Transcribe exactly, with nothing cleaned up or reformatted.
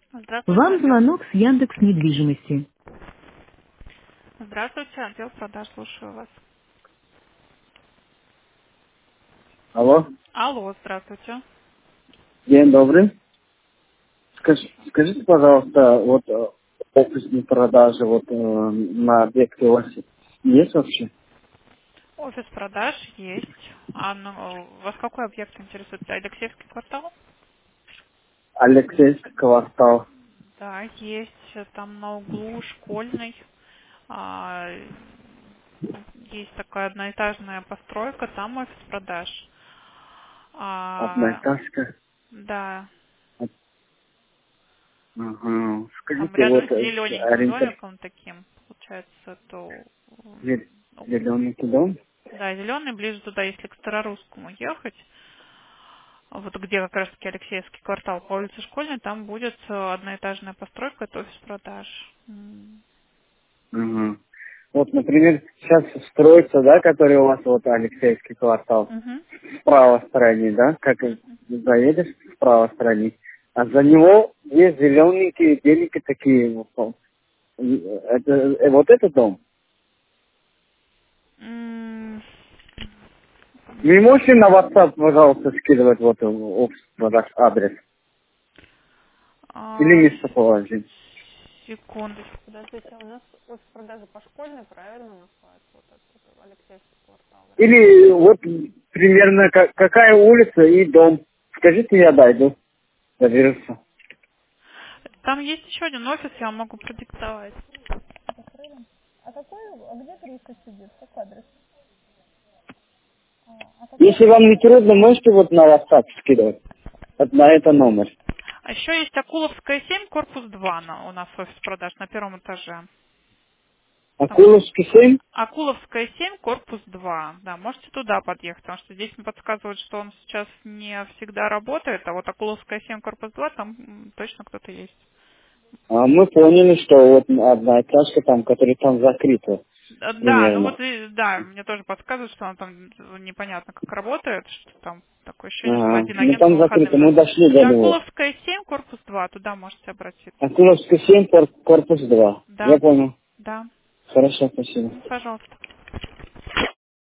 Здравствуйте, Вам отдел. звонок с Яндекс недвижимости. Здравствуйте, отдел продаж, слушаю вас. Алло, Алло, здравствуйте. день добрый. Скаж- скажите, пожалуйста, вот э, офисные продажи вот э, на объекте у вас есть вообще? Офис продаж есть. А ну, вас какой объект интересует? Алексеевский квартал? Алексейский квартал. Да, есть. Там на углу школьный. А, есть такая одноэтажная постройка, там офис продаж. А, Одноэтажка. да, Ага. там Скажите, рядом вот с э, зелененьким ориентир домиком таким, получается, то зел- м, ну, зеленый дом? да, зеленый, ближе туда, если к Старорусскому ехать, вот где как раз таки Алексеевский квартал по улице Школьной, там будет э, одноэтажная постройка, это офис продаж. М. Ага. Вот, например, сейчас строится, да, который у вас вот Алексейский квартал. Мгм. В правой стороне, да, как Мгм. заедешь в правой стороне. А за него есть зелененькие делики такие. Вот, это, э, вот этот дом. М. Вы можете на WhatsApp, пожалуйста, скидывать вот э, общий продаж адрес? А, Или местоположение? секундочку, подождите, у нас офис продажи по Школьной, правильно находится? Вот этот вот Алексеевский квартал, вроде. Или вот примерно ка- какая улица и дом. Скажите, я дойду, доберусь. Там есть еще один офис, я вам могу продиктовать. Если вам не трудно, можете вот на WhatsApp скидывать. Вот на это номер. А еще есть Акуловская семь, корпус два на, у нас офис продаж на первом этаже. Там Акуловский семь? Акуловская семь, корпус два. Да, можете туда подъехать, потому что здесь мне подсказывают, что он сейчас не всегда работает, а вот Акуловская семь, корпус два, там м, точно кто-то есть. А мы поняли, что вот одна этажка там, которая там закрыта Э, Да, ну примерно. вот, и- да, мне тоже подсказывают, что он там непонятно как работает, что там такое ощущение, что Ага. один Ну агент по там выходным. закрыто, за- мы дошли до Это него. Акуловская семь, корпус два, туда можете обратиться. Акуловский семь, кор- корпус два. Я Да, понял. да, Хорошо, спасибо. ну, пожалуйста.